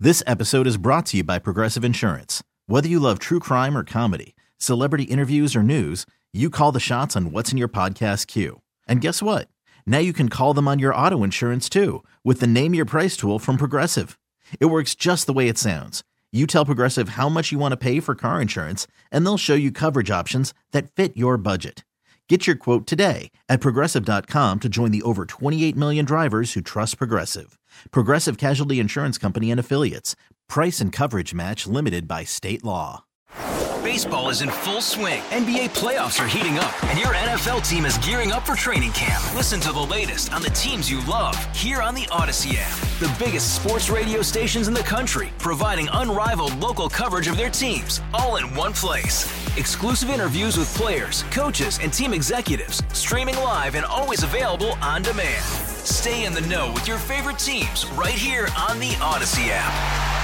This episode is brought to you by Progressive Insurance. Whether you love true crime or comedy, celebrity interviews or news, you call the shots on what's in your podcast queue. And guess what? Now you can call them on your auto insurance too with the Name Your Price tool from Progressive. It works just the way it sounds. You tell Progressive how much you want to pay for car insurance, and they'll show you coverage options that fit your budget. Get your quote today at Progressive.com to join the over 28 million drivers who trust Progressive. Progressive Casualty Insurance Company and Affiliates. Price and coverage match limited by state law. Baseball is in full swing. NBA playoffs are heating up, and your NFL team is gearing up for training camp. Listen to the latest on the teams you love here on the Odyssey app. The biggest sports radio stations in the country, providing unrivaled local coverage of their teams, all in one place. Exclusive interviews with players, coaches, and team executives, streaming live and always available on demand. Stay in the know with your favorite teams right here on the Odyssey app.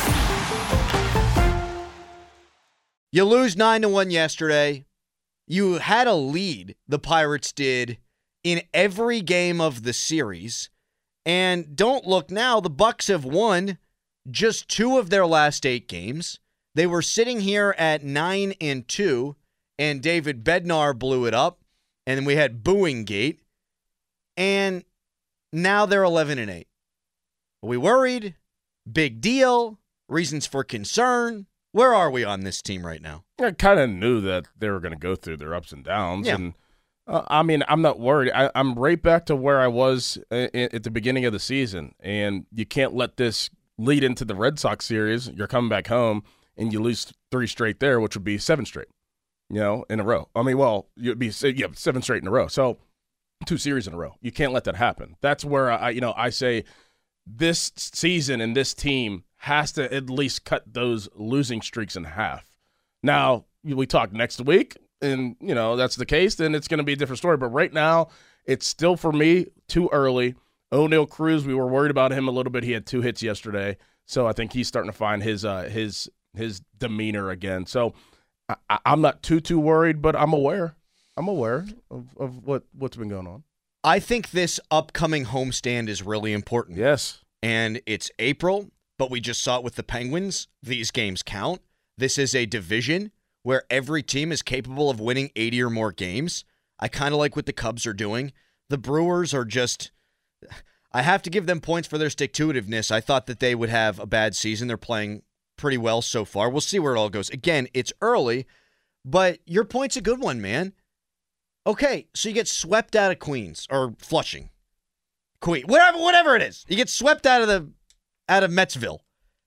You lose 9-1 yesterday. You had a lead, the Pirates did, in every game of the series. And don't look now, the Bucks have won just 2 of their last 8 games. They were sitting here at 9-2, and David Bednar blew it up. And then we had Booing Gate. And now they're 11-8. Are we worried? Big deal? Reasons for concern? Where are we on this team right now? I kind of knew that they were going to go through their ups and downs. Yeah. And I'm not worried. I'm right back to where I was at the beginning of the season. And you can't let this lead into the Red Sox series. You're coming back home and you lose 3 straight there, which would be 7 straight, in a row. You'd be 7 straight in a row. So 2 series in a row. You can't let that happen. That's where I say this season and this team has to at least cut those losing streaks in half. Now, we talk next week, and, that's the case, then it's going to be a different story. But right now, it's still, for me, too early. O'Neal Cruz, we were worried about him a little bit. He had 2 hits yesterday, so I think he's starting to find his demeanor again. So I'm not too worried, but I'm aware. I'm aware of what's been going on. I think this upcoming homestand is really important. Yes. And it's April. But we just saw it with the Penguins. These games count. This is a division where every team is capable of winning 80 or more games. I kind of like what the Cubs are doing. The Brewers are just, I have to give them points for their stick-to-itiveness. I thought that they would have a bad season. They're playing pretty well so far. We'll see where it all goes. Again, it's early, but your point's a good one, man. Okay, so you get swept out of Queens or Flushing. Whatever it is. You get swept out of Metsville.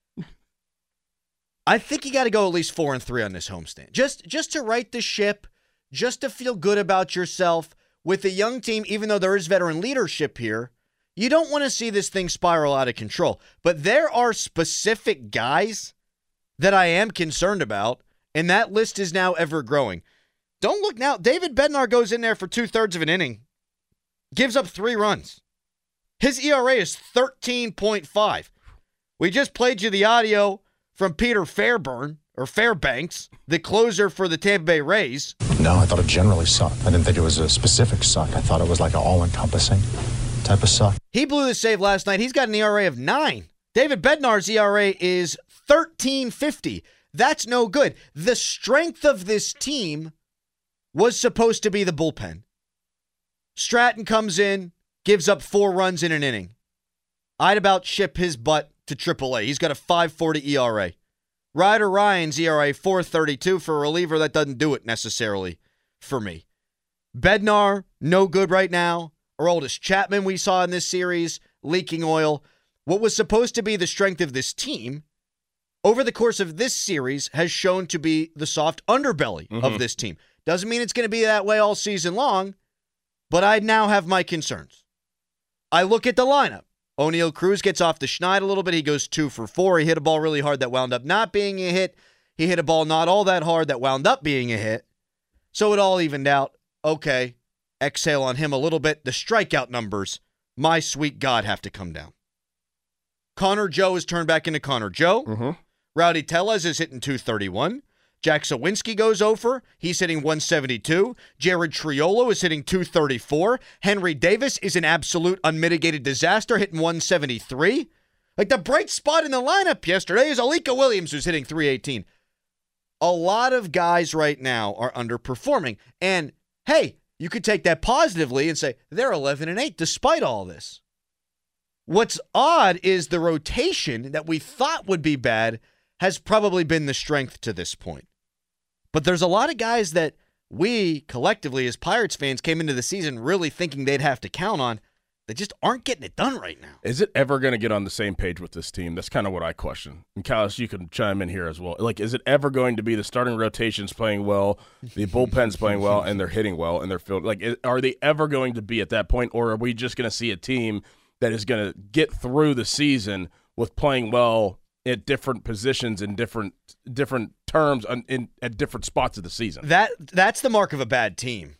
I think you got to go at least 4-3 on this homestand. Just to right the ship, just to feel good about yourself with a young team, even though there is veteran leadership here. You don't want to see this thing spiral out of control. But there are specific guys that I am concerned about, and that list is now ever growing. Don't look now. David Bednar goes in there for 2/3 of an inning, gives up 3 runs. His ERA is 13.5. We just played you the audio from Peter Fairbanks, the closer for the Tampa Bay Rays. No, I thought it generally sucked. I didn't think it was a specific suck. I thought it was like an all-encompassing type of suck. He blew the save last night. He's got an ERA of 9. David Bednar's ERA is 13.50. That's no good. The strength of this team was supposed to be the bullpen. Stratton comes in, gives up 4 runs in an inning. I'd about ship his butt to AAA. He's got a 5.40 ERA. Ryder Ryan's ERA 4.32 for a reliever. That doesn't do it necessarily for me. Bednar, no good right now. Aroldis Chapman we saw in this series, leaking oil. What was supposed to be the strength of this team over the course of this series has shown to be the soft underbelly of this team. Doesn't mean it's going to be that way all season long, but I now have my concerns. I look at the lineup. O'Neal Cruz gets off the schneid a little bit. He goes 2 for 4. He hit a ball really hard that wound up not being a hit. He hit a ball not all that hard that wound up being a hit. So it all evened out. Okay, exhale on him a little bit. The strikeout numbers, my sweet God, have to come down. Connor Joe is turned back into Connor Joe. Rowdy Tellez is hitting 231. Jack Sawinski goes over. He's hitting 172. Jared Triolo is hitting 234. Henry Davis is an absolute unmitigated disaster, hitting 173. Like the bright spot in the lineup yesterday is Alika Williams, who's hitting .318. A lot of guys right now are underperforming. And hey, you could take that positively and say they're 11-8 despite all this. What's odd is the rotation that we thought would be bad has probably been the strength to this point. But there's a lot of guys that we collectively as Pirates fans came into the season really thinking they'd have to count on. They just aren't getting it done right now. Is it ever going to get on the same page with this team? That's kind of what I question. And Kyle, you can chime in here as well. Like, is it ever going to be the starting rotations playing well, the bullpen's playing well, and they're hitting well, and they're filled? Like, are they ever going to be at that point, or are we just going to see a team that is going to get through the season with playing well at different positions in different terms at different spots of the season? That's the mark of a bad team.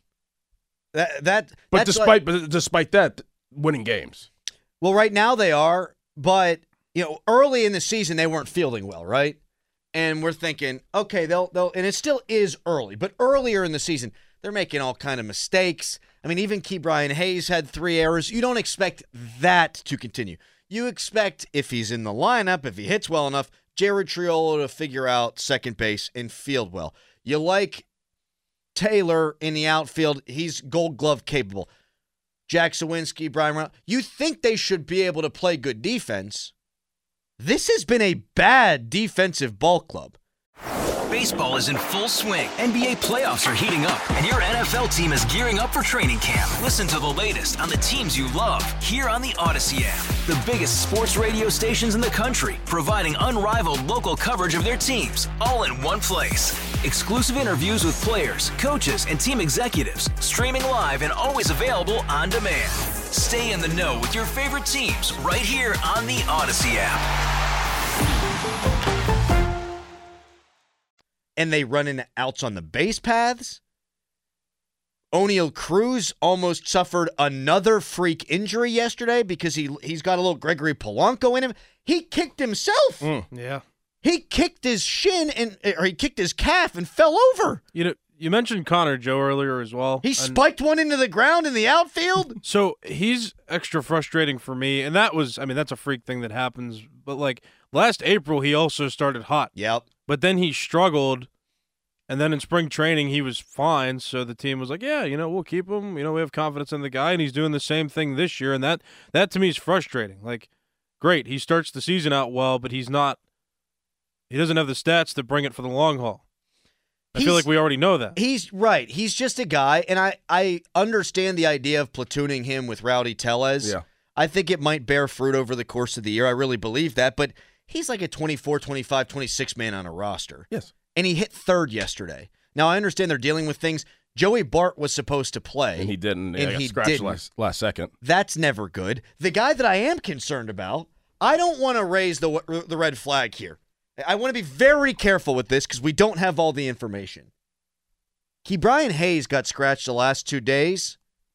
But despite that, winning games. Well, right now they are, but early in the season they weren't fielding well, right? And we're thinking, okay, they'll and it still is early, but earlier in the season they're making all kind of mistakes. I mean, even Ke'Bryan Hayes had 3 errors. You don't expect that to continue. You expect, if he's in the lineup, if he hits well enough, Jared Triolo to figure out second base and field well. You like Taylor in the outfield. He's Gold Glove capable. Jack Sawinski, Brian Brown. You think they should be able to play good defense. This has been a bad defensive ball club. Baseball is in full swing. NBA playoffs are heating up, and your NFL team is gearing up for training camp. Listen to the latest on the teams you love here on the Odyssey app. The biggest sports radio stations in the country, providing unrivaled local coverage of their teams, all in one place. Exclusive interviews with players, coaches, and team executives, streaming live and always available on demand. Stay in the know with your favorite teams right here on the Odyssey app. And they run into outs on the base paths. O'Neal Cruz almost suffered another freak injury yesterday because he's got a little Gregory Polanco in him. He kicked himself. Yeah. He kicked his shin or he kicked his calf and fell over. You mentioned Connor Joe earlier as well. He spiked one into the ground in the outfield. So he's extra frustrating for me, and that's a freak thing that happens. But like last April, he also started hot. Yep. But then he struggled, and then in spring training, he was fine. So the team was like, yeah, we'll keep him. We have confidence in the guy, and he's doing the same thing this year. And that to me is frustrating. Like, great, he starts the season out well, but he doesn't have the stats to bring it for the long haul. I feel like we already know that. He's right. He's just a guy, and I understand the idea of platooning him with Rowdy Tellez. Yeah. I think it might bear fruit over the course of the year. I really believe that, but he's like a 24, 25, 26 man on a roster. Yes. And he hit third yesterday. Now, I understand they're dealing with things. Joey Bart was supposed to play. And he didn't. And he got scratched last second. That's never good. The guy that I am concerned about, I don't want to raise the red flag here. I want to be very careful with this because we don't have all the information. Ke'Bryan Hayes got scratched the last 2 days.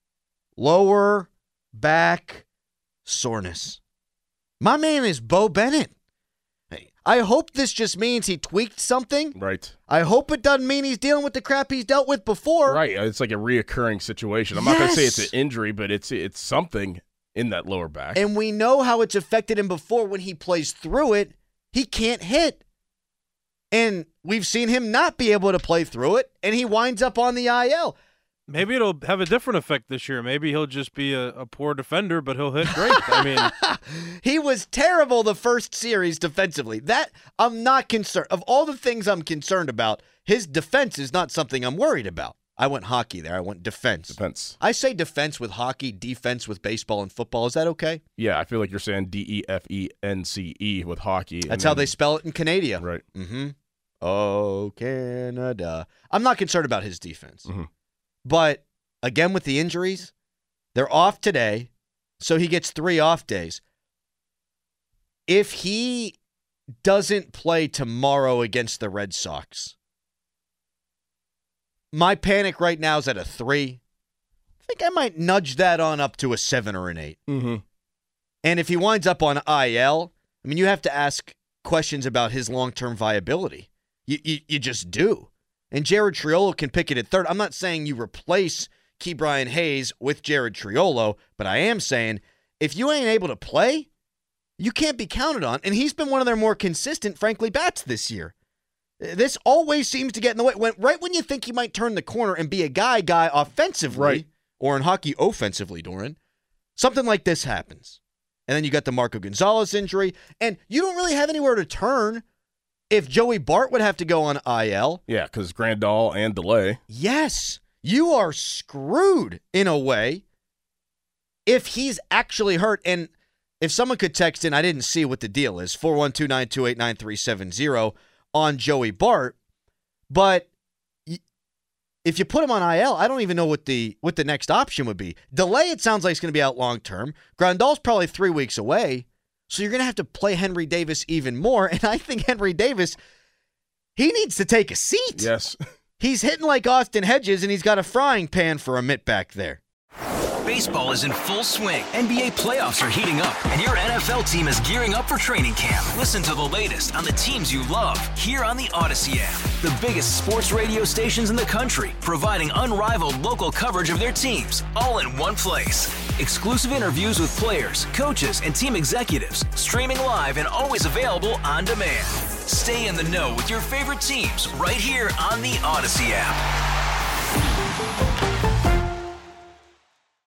Lower back soreness. My man is Bo Bennett. I hope this just means he tweaked something. Right. I hope it doesn't mean he's dealing with the crap he's dealt with before. Right. It's like a reoccurring situation. I'm not going to say it's an injury, but it's something in that lower back. And we know how it's affected him before. When he plays through it, he can't hit. And we've seen him not be able to play through it, and he winds up on the IL. Maybe it'll have a different effect this year. Maybe he'll just be a poor defender, but he'll hit great. He was terrible the first series defensively. That I'm not concerned. Of all the things I'm concerned about, his defense is not something I'm worried about. I went hockey there. I went defense. Defense. I say defense with hockey, defense with baseball and football. Is that okay? Yeah, I feel like you're saying DEFENCE with hockey. That's how they spell it in Canada. Right. Mm-hmm. Oh, Canada. I'm not concerned about his defense. Mm-hmm. But, again, with the injuries, they're off today, so he gets 3 off days. If he doesn't play tomorrow against the Red Sox, my panic right now is at a 3. I think I might nudge that on up to a 7 or an 8. Mm-hmm. And if he winds up on IL, you have to ask questions about his long-term viability. You just do. And Jared Triolo can pick it at third. I'm not saying you replace Ke'Bryan Hayes with Jared Triolo, but I am saying if you ain't able to play, you can't be counted on. And he's been one of their more consistent, frankly, bats this year. This always seems to get in the way. Right when you think he might turn the corner and be a guy offensively, right, or in hockey offensively, Doran, something like this happens. And then you got the Marco Gonzalez injury, and you don't really have anywhere to turn if Joey Bart would have to go on IL. Yeah, because Grandal and DeLay. Yes, you are screwed in a way if he's actually hurt. And if someone could text in, I didn't see what the deal is, 412-928-9370 on Joey Bart. But if you put him on IL, I don't even know what the next option would be. DeLay, it sounds like it's going to be out long term. Grandal's probably 3 weeks away. So you're going to have to play Henry Davis even more. And I think Henry Davis, he needs to take a seat. Yes. He's hitting like Austin Hedges, and he's got a frying pan for a mitt back there. Baseball is in full swing. NBA playoffs are heating up, and your NFL team is gearing up for training camp. Listen to the latest on the teams you love here on the Odyssey app. The biggest sports radio stations in the country, providing unrivaled local coverage of their teams, all in one place. Exclusive interviews with players, coaches, and team executives, streaming live and always available on demand. Stay in the know with your favorite teams right here on the Odyssey app.